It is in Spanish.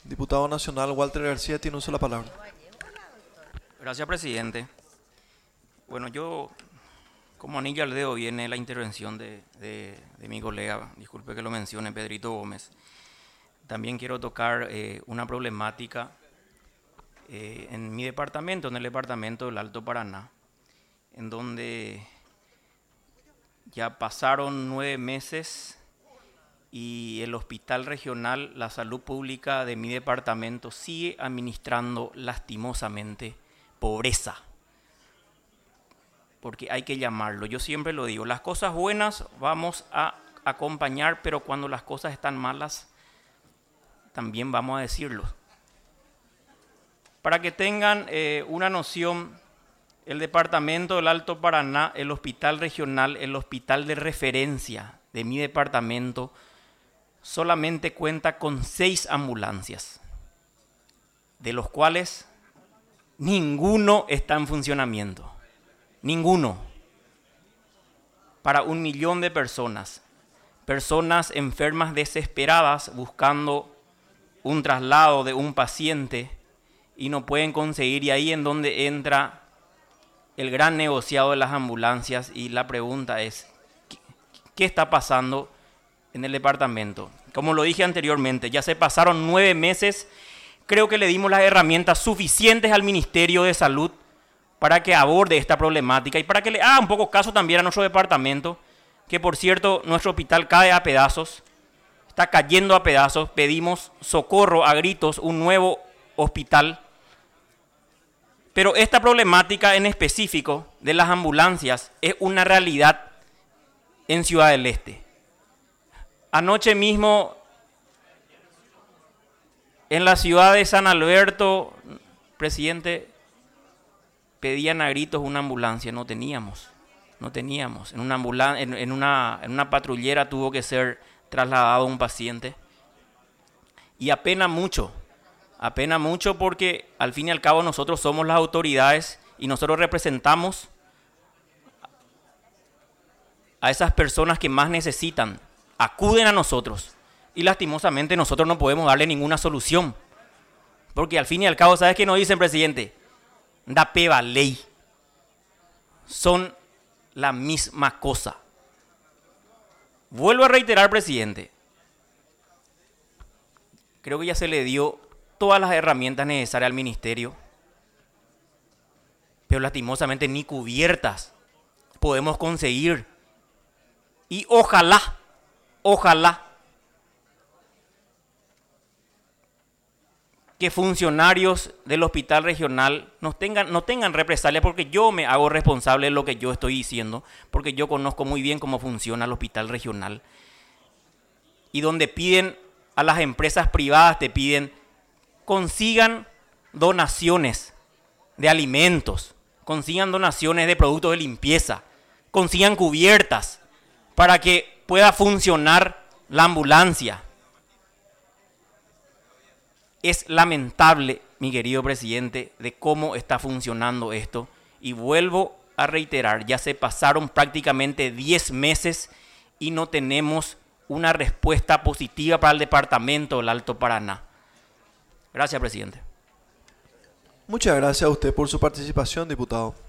Diputado nacional Walter García tiene uso de la palabra. Gracias, presidente. Bueno, yo, como anillo al dedo, viene la intervención de mi colega, disculpe que lo mencione, Pedrito Gómez. También quiero tocar una problemática en mi departamento, en el departamento del Alto Paraná, en donde ya pasaron 9 meses y el hospital regional, la salud pública de mi departamento sigue administrando lastimosamente pobreza. Porque hay que llamarlo, yo siempre lo digo, las cosas buenas vamos a acompañar, pero cuando las cosas están malas, también vamos a decirlo. Para que tengan una noción, el departamento del Alto Paraná, el hospital regional, el hospital de referencia de mi departamento, solamente cuenta con 6 ambulancias, de los cuales ninguno está en funcionamiento. Ninguno. Para 1 millón de personas. Personas enfermas desesperadas buscando un traslado de un paciente y no pueden conseguir. Y ahí en donde entra el gran negociado de las ambulancias. Y la pregunta es, ¿qué está pasando en el departamento? Como lo dije anteriormente, ya se pasaron 9 meses. Creo que le dimos las herramientas suficientes al Ministerio de Salud para que aborde esta problemática y para que le haga un poco caso también a nuestro departamento, que por cierto nuestro hospital cae a pedazos, está cayendo a pedazos. Pedimos socorro a gritos, un nuevo hospital. Pero esta problemática en específico de las ambulancias es una realidad en Ciudad del Este. Anoche mismo en la ciudad de San Alberto, presidente, pedían a gritos una ambulancia, no teníamos. En una patrullera tuvo que ser trasladado un paciente. Y apena mucho porque al fin y al cabo nosotros somos las autoridades y nosotros representamos a esas personas que más necesitan, acuden a nosotros y lastimosamente nosotros no podemos darle ninguna solución. Porque al fin y al cabo, ¿sabes qué nos dicen, presidente? Da peba ley. Son la misma cosa. Vuelvo a reiterar, presidente. Creo que ya se le dio todas las herramientas necesarias al ministerio, pero lastimosamente ni cubiertas podemos conseguir. Y ojalá que funcionarios del hospital regional no tengan represalias, porque yo me hago responsable de lo que yo estoy diciendo, porque yo conozco muy bien cómo funciona el hospital regional. Y donde piden a las empresas privadas, te piden, consigan donaciones de alimentos, consigan donaciones de productos de limpieza, consigan cubiertas para que pueda funcionar la ambulancia. Es lamentable, mi querido presidente, de cómo está funcionando esto. Y vuelvo a reiterar, ya se pasaron prácticamente 10 meses y no tenemos una respuesta positiva para el departamento del Alto Paraná. Gracias, presidente. Muchas gracias a usted por su participación, diputado.